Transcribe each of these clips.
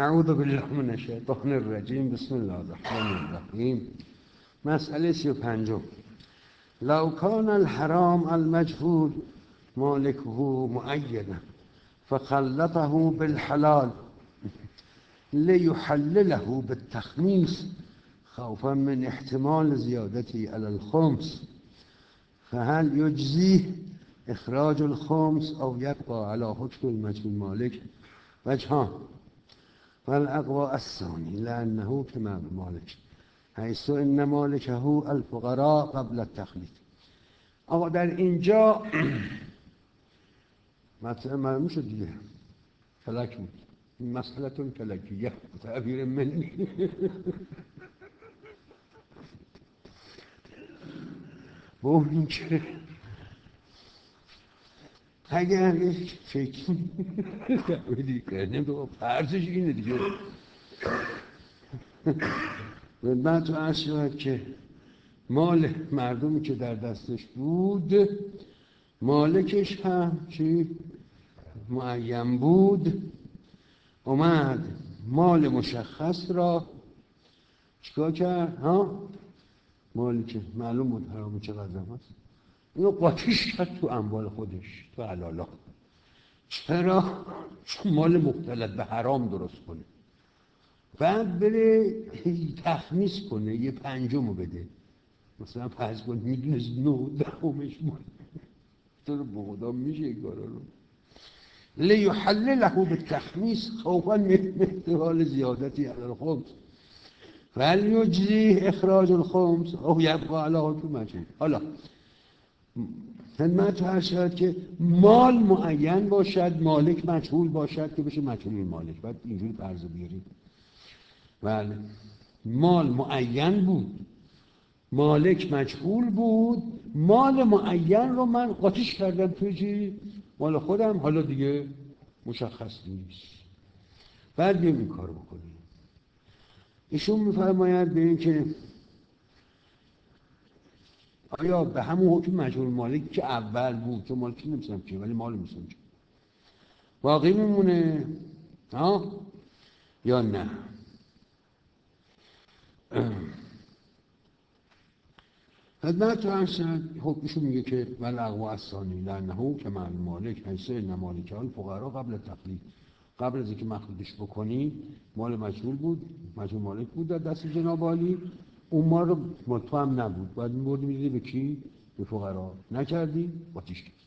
اعوذ بالله من الشیطان الرجیم. بسم الله الرحمن الرحیم. مسئله 35. لو كان الحرام المجهول مالكه معينا فخلطه بالحلال ليحلله بالتخميس خوفا من احتمال زيادته على الخمس، فهل يجزيه إخراج الخمس أو يبقى على حكم المجهول مالك؟ وجهان. فالأقوى الثاني لأنه كما مالك، حيث إن مالكه الفقراء قبل التخليط. آقا در اینجا مثلا معلوم شد دیگه، فلک بود. مسئلتون فلکیه تعبیر منی. با اون که اگر یک فکر تعبیری کردیم تو فرضش اینه دیگه. من تو عرض شود که مال مردمی که در دستش بود مالکش هم چی معین بود، اومد مال مشخص را چیکار کرد؟ مالی که معلوم بود حرام چقدر هست، اینو قاطیش کرد تو اموال خودش، تو حلالا. چرا؟ چون مال مختلط به حرام درست کنه، بعد بره تخمیس کنه، یه پنجمو بده. مثلا فرض کن میدونست 9/10 بود، تو رو بخدا میشه این کارا رو. لیحلله بالتخمیس خوفا من احتمال زیادتی علی الخمس فهل یجزیه اخراج الخمس او یبقى علی حکم مجهول. حالا خدمت عرض شد که مال معین باشد، مالک مجهول باشد که بشه مجهول مالک. بعد اینجوری فرض بیاریم بله مال معین بود، مالک مجهول بود، مال معین رو من قاطیش کردم توی چی؟ مال خودم، حالا دیگه مشخص نیست. بعد بیم این کار بکنیم. ایشون میفرماید به این که آیا به همون حکم مجهول مالک که اول بود، که مالکی نمیسنم چیه ولی مال میسنم چیه، باقی میمونه یا نه؟ خدمت تو هستن حکمشون میگه که ول اقوا الثانی لانه که مع المالک حیث ان مالک الفقراء قبل تقلید. قبل از اینکه مخلوطش بکنی مال مجهول بود، مجهول مالک بود در دست جناب عالی، اون مال رو مال تو هم نبود، باید میبردی میدیدی به کی؟ به فقرا. نکردی قاطیش کردی.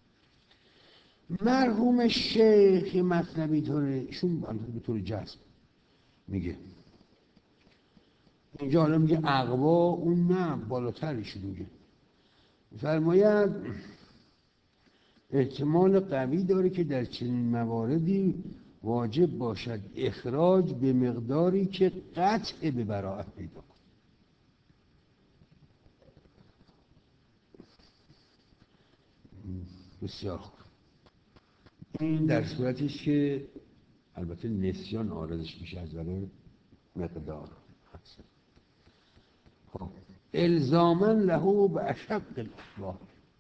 مرحوم شیخ مطلبی طوره ایشون به طور جذب میگه اینجا، حالا میگه اقوا، اون نه بالاترش میگه، فرماید احتمال قوی داره که در چنین مواردی واجب باشد اخراج به مقداری که قطع به براءت پیدا کنه. بسیار خوب. این در صورتیش که البته نسیان عارضش میشه از برای مقدار هست. خب الزاما له به اشق الاسباب.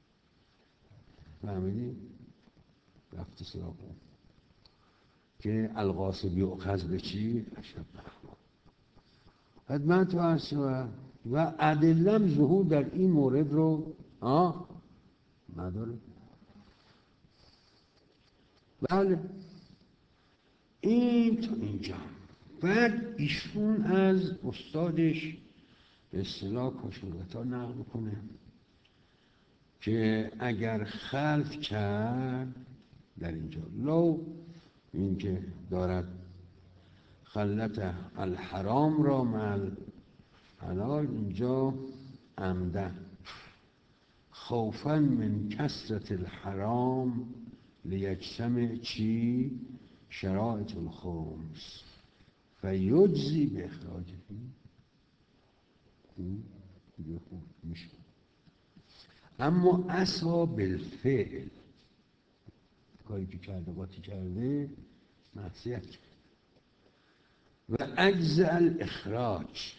فهمیدی؟ رفت سراغ که القاسب یؤخذ به چی؟ اشق الاسباب. خدمت عرض و ادلم ظهور در این مورد رو نداره. بله این تا اینجا. بعد ایشون از استادش به اصطلاح کشورتا نقل کنه که اگر خلط کرد در اینجا لو، این که دارد خلط الحرام را مع الحلال، اینجا عمدن خوفا من کثرت الحرام لیجتمع چی؟ شرائط الخمس فیجزی به اخراجه. دیگه خوب میشه. اما عصا بالفعل، کاری که کرده قاطی کرده معصیت کرد. و اجزاء الاخراج.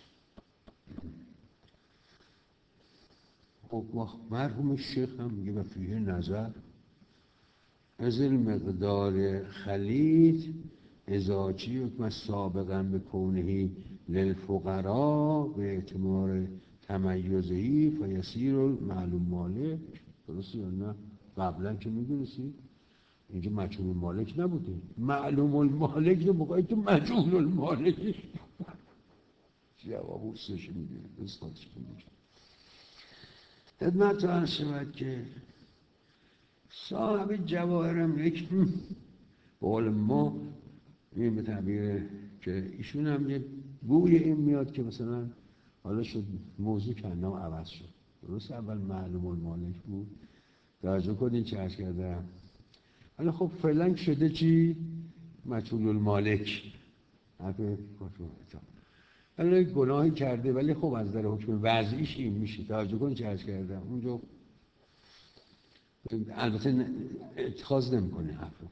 خب مرحوم شیخ هم میگه و فیه نظر از المقدار خلیط ازاچی حکم سابقا به کونهی للفقراء به اعتبار تمیزهی فیسیر المعلوم مالک. درسته یا نه؟ قبلا که میدونستی اینجا مجهول المالک نبوده، معلوم المالک موقعی که مجهول المالک جواب حسش میگیره استادش میگیره. خدمت عرض شود که صاحب جواهرم یک بقول ما این به تعبیر که ایشون هم یه بوی این میاد که مثلا حالا شد موضوع کندم عوض شد. درست اول معلوم المالک بود، توجه کنین چه عرض کردم. حالا خب فعلا شده چی؟ مجهول المالک. حالا گناهی کرده ولی خب از در حکم وضعیش این میشه. توجه کنین چه عرض کردم. اونجا البته اتخاذ نمیکنه حرفو.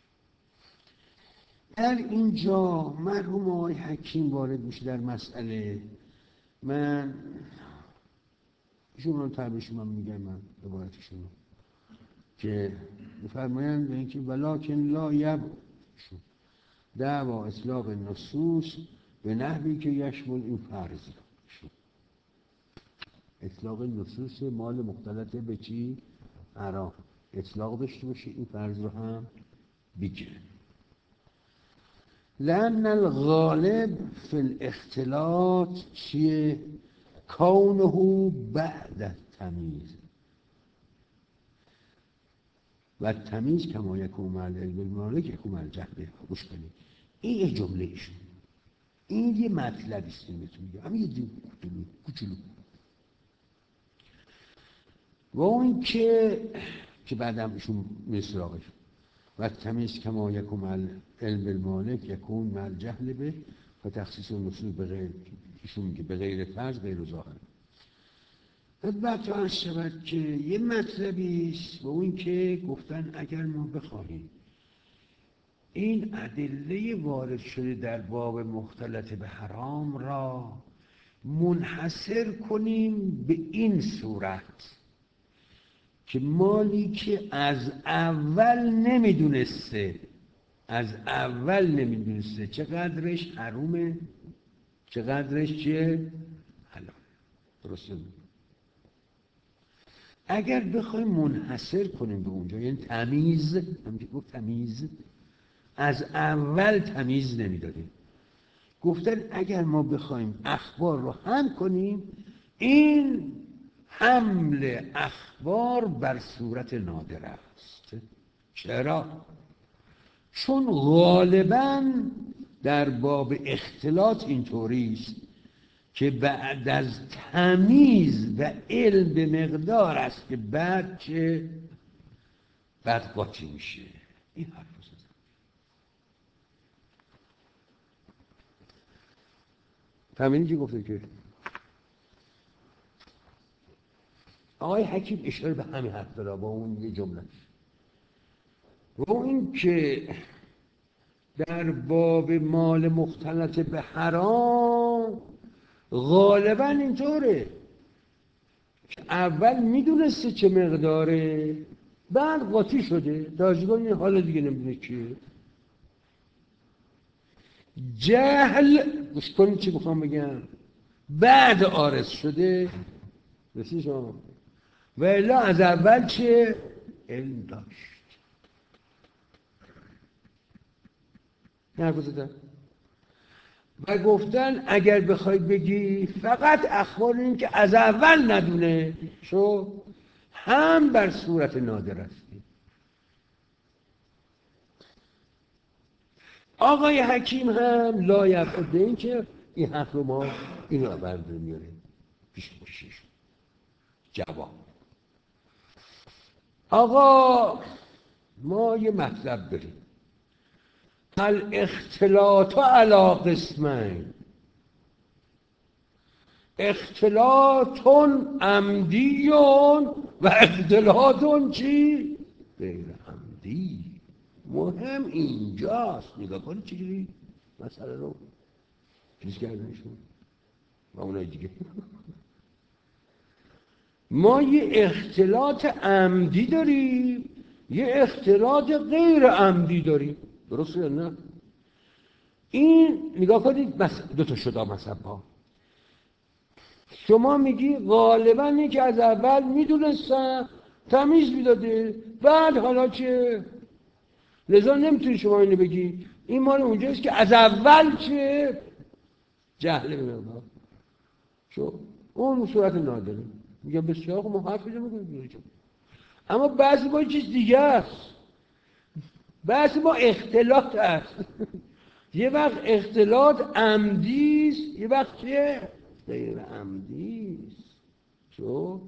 در اینجا مرحوم آقای حکیم وارد میشه در مسئله. من ایشون رو تعبیرش من میگم، من عبارتشون رو که میفرمایند به اینکه ولکن لا یبشون دعوا اطلاق نصوص به نحوی که یشمل این فرض. اطلاق نصوص مال مختلطه به چی؟ حرام اطلاق داشته باشه این فرض رو هم بگیره. لأن الغالب فی الاختلاط چیه؟ کونه بعد التمیز و تمیز کما یکون مع العلم بالمالک یکون مع الجهل. گوش کنید این یه جمله ایشون، این یه مطلبی است که بهتون میگم، همین یه کوچولو. و اون که بعدم ایشون میسراغش و تمیز کما یکون مع العلم بالمالک یکون مع الجهل به و تخصیص نصوص به غیر، ایشون میگه به غیر فرض غیر ظاهر. بعد تو عرض شود که یه مطلبی است و اون که گفتن اگر ما بخواهیم این ادله وارد شده در باب مختلط به حرام را منحصر کنیم به این صورت که مالی که از اول نمیدونسته چقدرش حرومه چقدرش چیه؟ حلال. درسته؟ اگر بخوایم منحصر کنیم به اونجا، یعنی تمیز، همونجا گفت تمیز، از اول تمیز نمیدادیم. گفتن اگر ما بخوایم اخبار رو هم کنیم، این حمل اخبار بر صورت نادر است. چرا؟ چون غالباً در باب اختلاط اینطوری است که بعد از تمیز و علم به مقدار است که بعد چه؟ بعد قاطی میشه. این حرف رو زدم. فهمیدین چی گفته که آقای حکیم اشاره به همین حرف داره با اون یه جمله و این که در باب مال مختلط به حرام غالبا اینطوره که اول میدونسته چه مقداره بعد قاطی شده. تاجگان این حال دیگه نمیدونه چیه. جهل گوش کنید چی بخوام بگم، بعد عارض شده. رسید شما و الا از اول چه علم داشت. نرگو زدن و گفتن اگر بخوای بگی فقط اخبار این که از اول ندونه شو هم بر صورت نادر هستی. آقای حکیم هم لایق به این که این حرف رو ما این رو برده میاریم پیش کشیش. جواب آقا ما یه مطلب داریم، الاختلاط علی قسمین، اختلاط عمدی و اختلاط چی؟ غیر عمدی. مهم اینجاست. نگاه کنید چجوری مسئله رو چیز کردنشون و اونای دیگه. ما یه اختلاط عمدی داریم، یه اختلاط غیر عمدی داریم. درسته یا نه؟ این نگاه کنید دو تا شد مذهب‌ها. شما میگی غالبا اینکه از اول میدونستن تمیز میداده، بعد حالا چه؟ لذا نمیتونی شما اینو بگی این مال اونجاست که از اول چه؟ جهل بمونه. شو اون صورت نادره. میگم بسیار ما حرف میگیم، اما بعضی با چیز دیگه است. بعضی با اختلاط است. یه وقت اختلاط عمدی است، یه وقت چه؟ غیر عمدی است. شو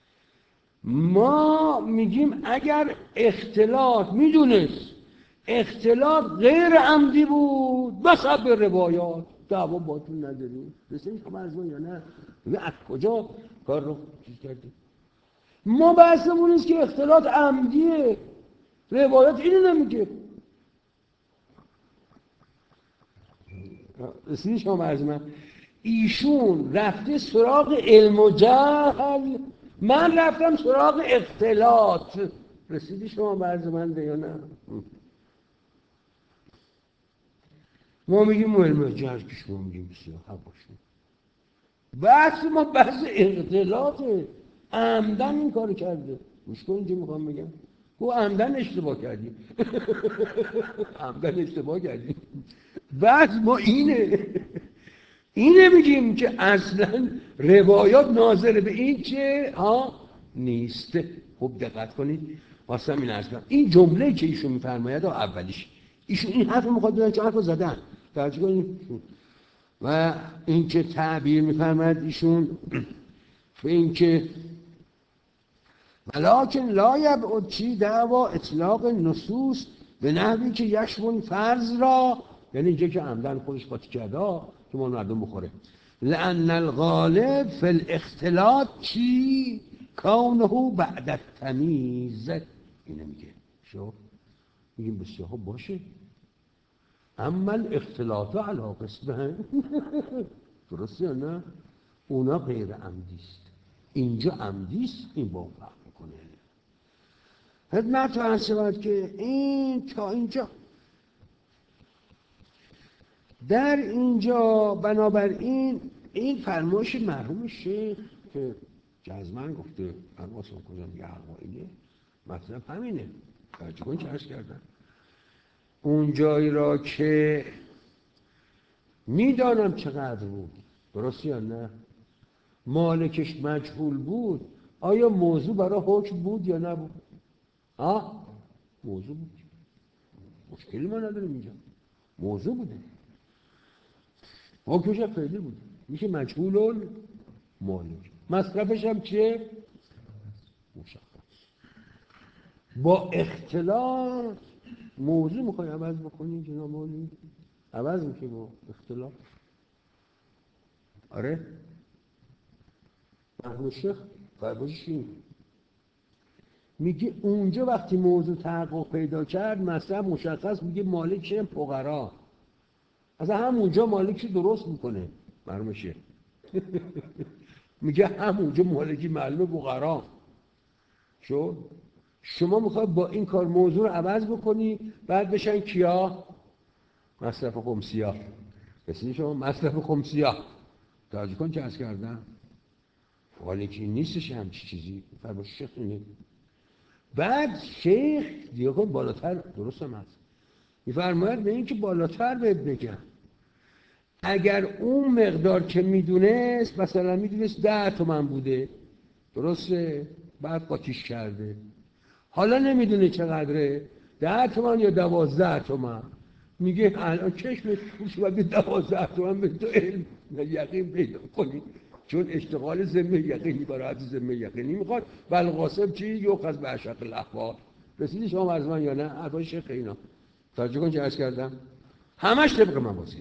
ما میگیم اگر اختلاط میدونست اختلاط غیر عمدی بود بس به روایات دعوا باتون نداریم. بسید شما از یا نه از کجا کار رو چیز کردیم؟ ما بحثمون است که اختلاط عمدیه، روایات اینو نمیگه. رسیدی شما از من ایشون رفته سراغ علم و جهل، من رفتم سراغ اختلاط. رسیدی شما بعض من یا نه؟ ما میگیم علم و جهل که شما میگیم بسیار حق باشیم. بحث ما بحث اختلاطه. عمدن این کار کرده. گوش کن اینجا میخوام بگم او عمدن اشتباه کردیم. عمدن اشتباه کردیم. بحث ما اینه میگیم که اصلا روایات ناظر به این چه نیست. خوب دقت کنید. واسم این عرض کنم این جمله که ایشون میفرماید اولیش ایشون این حرف میخواد بزنن چه حرف زدن توجه کنید. و این که تعبیر میفرماید ایشون به این که ولکن لا یبعد چی دعوا اطلاق نصوص به نحوی که یشمل فرض را، یعنی اینجا که عمدن خودش قاطی کرده که ما مردم بخوره. لأن الغالب فی الاختلاط چی کونه بعد التمیز. اینه میگه شو میگیم بسیار خوب باشه، اما الاختلاط علی قسمه. درسته یا نه؟ اونا غیر عمدیست، اینجا عمدیست. این با فرق میکنه. خدمت عرض شود که این تا اینجا در اینجا بنابراین این فرمایش مرحوم شیخ که جزمن گفته من واسه کنم یه حقاییه مطلب همینه. ترجمه چه عرض کردن اون جایی را که میدانم چقدر بود، درست یا نه؟ مالکش مجهول بود، آیا موضوع برای حکم بود یا نبود؟ موضوع بود. مشکلی ما نداریم اینجا، موضوع بوده. حکمش هم فعلی بود، میشه مجهول مالک. مصرفش هم چیه؟ مشخص. با اختلاف موضوع میخوای عوض بکنی جناب عالی؟ عوض میشه با اختلاف. آره مرحوم شیخ فرمایشی میگه اونجا وقتی موضوع تحقق پیدا کرد مثلا مشخص میگه مالک چه فقرا، اصلا همونجا مالک درست میکنه. مرحوم شیخ میگه همونجا مالکی معلومه فقرا. شما میخواد با این کار موضوع رو عوض بکنی بعد بشن کیا؟ مصرف خمسیا. بسید شما مصرف خمسیا توجه کن چه عرض کردم مالکی نیستش همچی چیزی. فرمایش شیخ اینه. بعد شیخ دیگه کن بالاتر درست هم هست میفرماید به این که بالاتر بهت بگم اگر اون مقدار که میدونست مثلا میدونست 10 تومن بوده، درسته؟ بعد قاطیش کرده، حالا نمیدونه چقدره، 10 تومن یا 12 تومن، میگه الان چشمش خوش و به 12 تومن به تو علم یقین پیدا کنی، چون اشتغال ذمه یقینی برای حد ذمه یقینی میخواد. بالقاسم چی؟ یوخذ به اشق الاحوال. رسیدی شما از من یا نه؟ حرفای شیخ اینا توجه کن چه عرض کردم همش طبق موازین،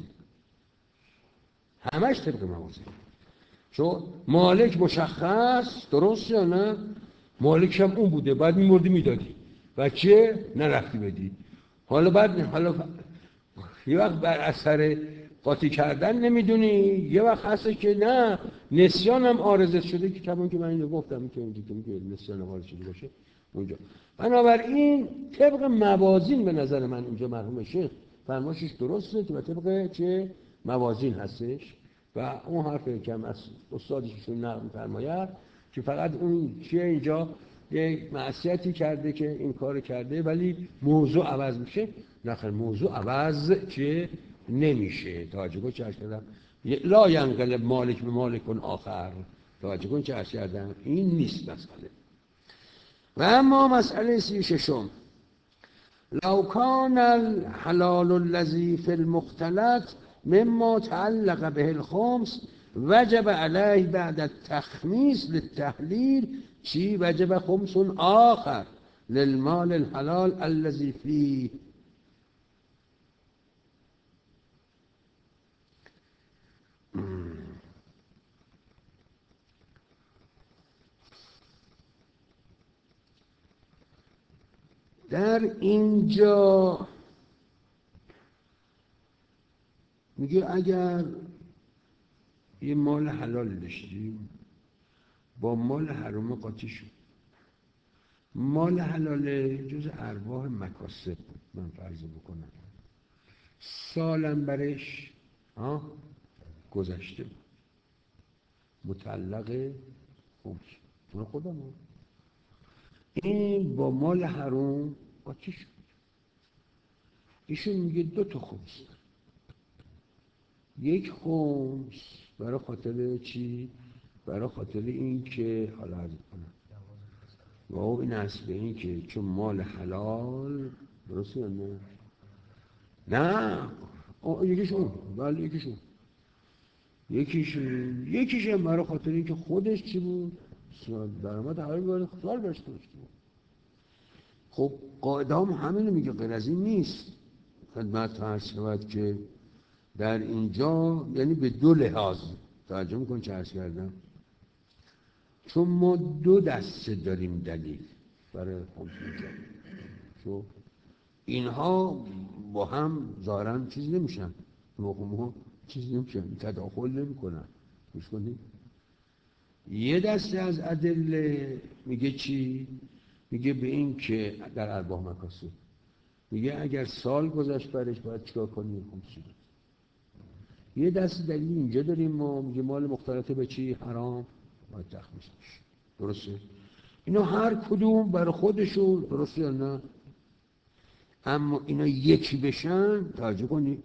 همش طبق موازین. چون مالک مشخص، درست یا نه؟ مالکش هم اون بوده، بعد میمردی میدادی بچه نرفتی بدی. حالا یه وقت بر اثر قاطی کردن نمیدونی، یه وقت هسته که نه نسیان هم عارض شده که کمان که من اینو گفتم که اونجا که نسیان هم عارض شده باشه اونجا. بنابراین طبق موازین به نظر من اینجا مرحوم شیخ فرمایشش درسته که به طبق چه موازین هستش و اون حرف که از استادشون نقل می‌فرماید که فقط اون چیه اینجا یک معصیتی کرده که این کار کرده ولی موضوع عوض میشه. نخیر موضوع عوض چه نمیشه. توجه کن چه عرض کردم لا ینقلب مالک به مالک آخر. توجه کن چه عرض کردم این نیست مسئله. و اما مسئله 36 لو کان الحلال الذی فی المختلط مما تعلق به الخمس وجب علیه بعد التخمیس للتحلیل چی؟ وجب خمس آخر للمال الحلال الذی فیه. در اینجا میگه اگر یه مال حلال داشتیم با مال حرام قاطی شد. مال حلال جز ارباح مکاسب من فرض بکنم سالم برش گذشته بود متعلق خمس تو خودم این با مال حرام قاطی شد. ایشون میگه 2 تا خمس. یک خمس برای خاطر چی؟ برای خاطر این که حالا عرض کنم و این است به این که چون مال حلال درسته یا نه؟ نه یکیشون بله یکیشون برای خاطر این که خودش چی بود؟ درآمد حلال برای سال برش داشته بود. خب قاعده هم همینو میگه غیر از این نیست. خدمت عرض شود که در اینجا یعنی به 2 لحاظ توجه میکن چه عرض کردم چون ما 2 دسته داریم دلیل برای خمسون شو اینها با هم ظاهرا چیز نمیشن موقع چیز نمیشن تداخل نمیکنن. گوش کنید یه دسته از ادله میگه چی؟ میگه به این که در ارباح مکاسب میگه اگر سال گذشت برش باید چیکار کنیم خمسون. یه دست دلیل اینجا داریم ما میگه مال مختلطه به چی؟ حرام باید تخمیس بشه. درسته؟ اینا هر کدوم برای خودشون درسته یا نه؟ اما اینا یکی بشن توجه کنید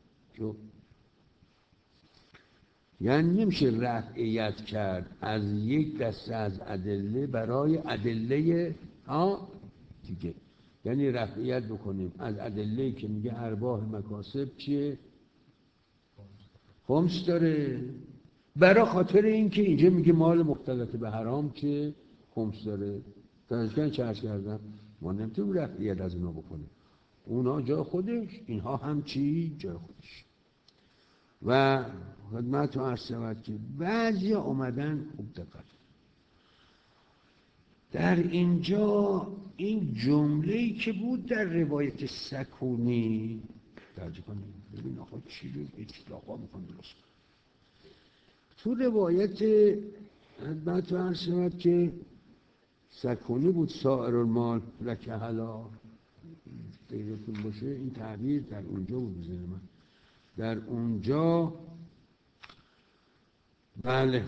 یعنی نمیشه رفعیت کرد از یک دسته از ادله برای ادله دیگه. یعنی رفعیت بکنیم از ادله که میگه ارباح مکاسب چیه؟ خمس داره برای خاطر این که اینجا میگه مال مختلط به حرام که خمس داره. تازگان چه عرض کردم ما نمیتونیم رفعیت از اونا بکنیم. اونا جای خودش اینها هم چی؟ جای خودش. و خدمت رو عرض شود که بعضی اومدن خوب دقت در اینجا این جمله‌ای که بود در روایت سکونی توجه کنید ببین آقا چی رو اطلاقا میکنه درست تو روایت خدمت رو عرض شود که سکونی بود سائر المال لک حلال دیگرتون باشه این تعبیر در اونجا بود بزنه من در اونجا بله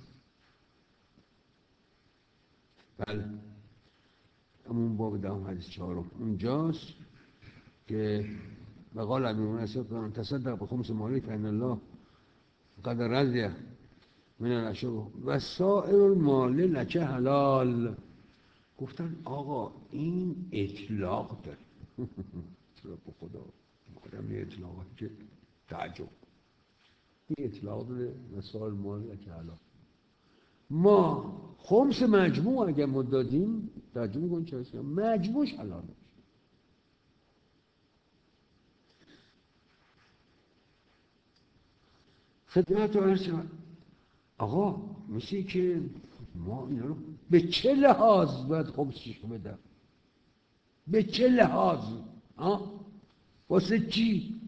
همون باب دهم حدیث 4 اونجاست که وقال ابن مسعود تصدق بخمس مالی فإن الله قد رضی من الاشیاء و سائر المال لک حلال. گفتن آقا این اطلاق داره به خدا آدم یه اطلاقات که تعجب این اطلاق داره و سائر المال لک حلال. ما خمس مجموع اگر ما دادیم ترجمه کن چه هست مجموعش حلال میشه. خدمت رو عرض شد آقا مثل که ما اینا رو به چه لحاظ باید خمسش بدم؟ به چه لحاظ؟ واسه چی؟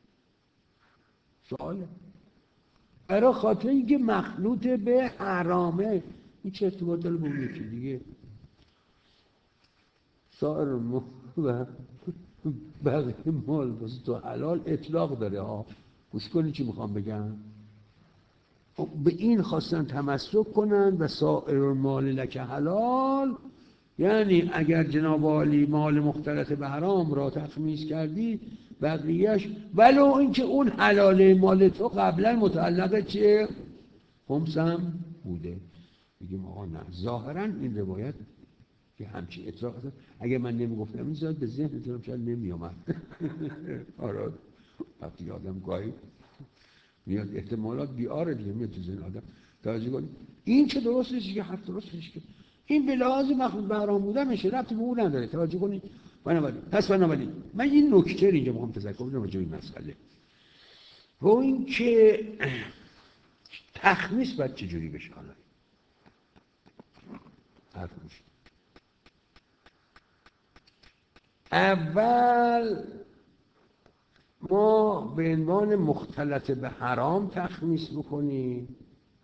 سواله برای خاطر اینکه مخلوط به حرامه. این چه ارتباط داره با اون یکی دیگه؟ سائر و بقیه مال واسه تو حلال اطلاق داره ها. گوش کنی چی میخوام بگم. به این خواستن تمسک کنن و سائر المال لک حلال، یعنی اگر جناب عالی مال مختلط به حرام را تخمیس کردی بقیهش ولو اینکه اون حلاله مال تو قبلا متعلق چه خمسم بوده. بگیم آقا نه، ظاهرا این روایت که همچین اطلاق هست. اگر من نمیگفتم این زاد به ذهنتونم شاید نمیامد. آره وقتی آدم گاهی میاد احتمالات بیاره دیگه میاد تو ذهن آدم. توجه کنید این که درست نیست که حرف درست نیست که این به لحاظ مخلوط به حرام بودن میشه، ربطی به اون نداره. توجه کنید. بنابراین من این نکته اینجا میخوام تذکر بدم راجع به این مسئله. و این که تخمیس باید چجوری بشه. حالا حرف میشه اول ما به عنوان مختلط به حرام تخمیس بکنیم،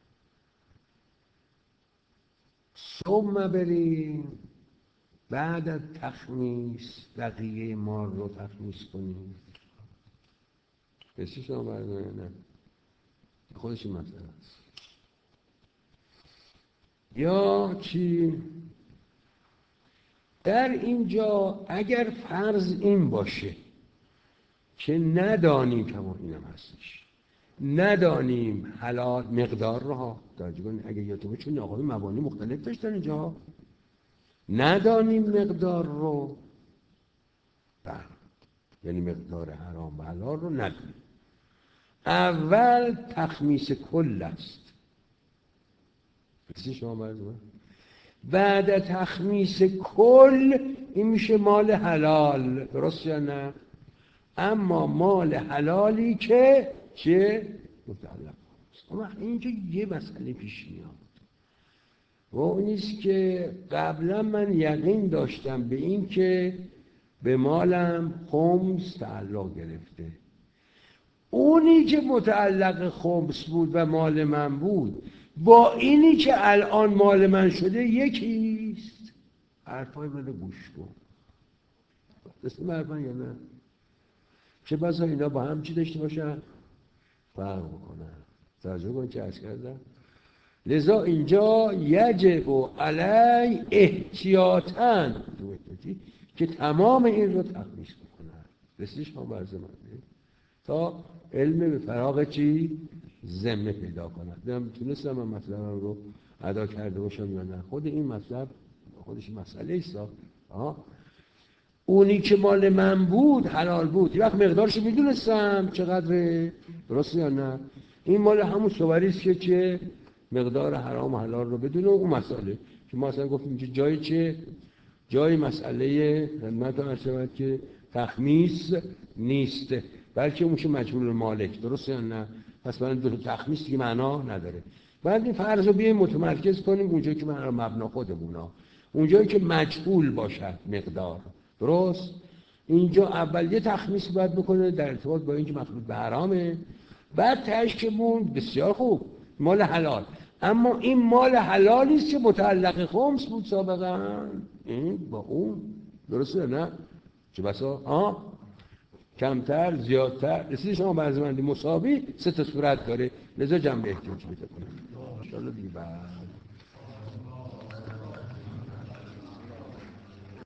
ثم بریم بعد از تخمیس بقیه مال رو تخمیس کنیم. بسیش شما برداره نه خودش این مسئله است. یا چی؟ در اینجا اگر فرض این باشه که ندانیم که اینم هستش، ندانیم حلال مقدار رو ها توجه کنید. اگه یادتون چون آقای مبانی مختلف داشتن اینجا، ندانیم مقدار رو یعنی مقدار حرام و حلال رو ندانیم، اول تخمیس کل است. بسی شما برزمه بعد تخمیس کل این میشه مال حلال، درست یا نه؟ اما مال حلالی که چه؟ متعلق اما اینجا یه مسئله پیش میاد و اون نیست که قبلا من یقین داشتم به این که به مالم خمس تعلق گرفته، اونی که متعلق خمس بود و مال من بود با اینی که الان مال من شده یکیست. حرفای من رو گوش کن. دستیم حرفان یا نه؟ چه بسا اینا با هم چی داشته باشن؟ فرق بکنن. توجه کن چه عرض کردم. لذا اینجا یجب علی احتیاطاً که تمام این رو تخمیس بکنن. رسیش هم برز من تا علم به فراغ چی؟ ذمه پیدا کند. نمیدونم تونستم من مطلبم رو ادا کرده باشم یا نه. خود این مطلب خودش مسئله ایست. اونی که مال من بود حلال بود، یه وقت مقدارش میدونستم چقدره، درست یا نه؟ این مال همون صوری است که چه مقدار حرام و حلال رو بدونه. اون مسئله که ما اصلا گفتیم که جای چه جای مسئله خدمت عرض شود که تخمیس نیست، بلکه اون میشه مجهول مالک، درست یا نه؟ پس برای دو تخمیس دیگه معنا نداره. بعد این فرض رو بیایم متمرکز کنیم اونجایی که معنا مبنا خودمونا، اونجایی که مجهول باشد مقدار، درست؟ اینجا اول یه تخمیس باید بکنه در ارتباط با اینکه مخلوط به حرامه، بعد تهش که موند بسیار خوب مال حلال، اما این مال حلالی است که متعلق خمس بود سابقا، این با اون درسته نه؟ چه بسا کمتر زیادتر رسید شما برزمندی مساوی سه تا صورت داره، لذا جنبه احتیاج میده کنم ان شاءالله دیگه.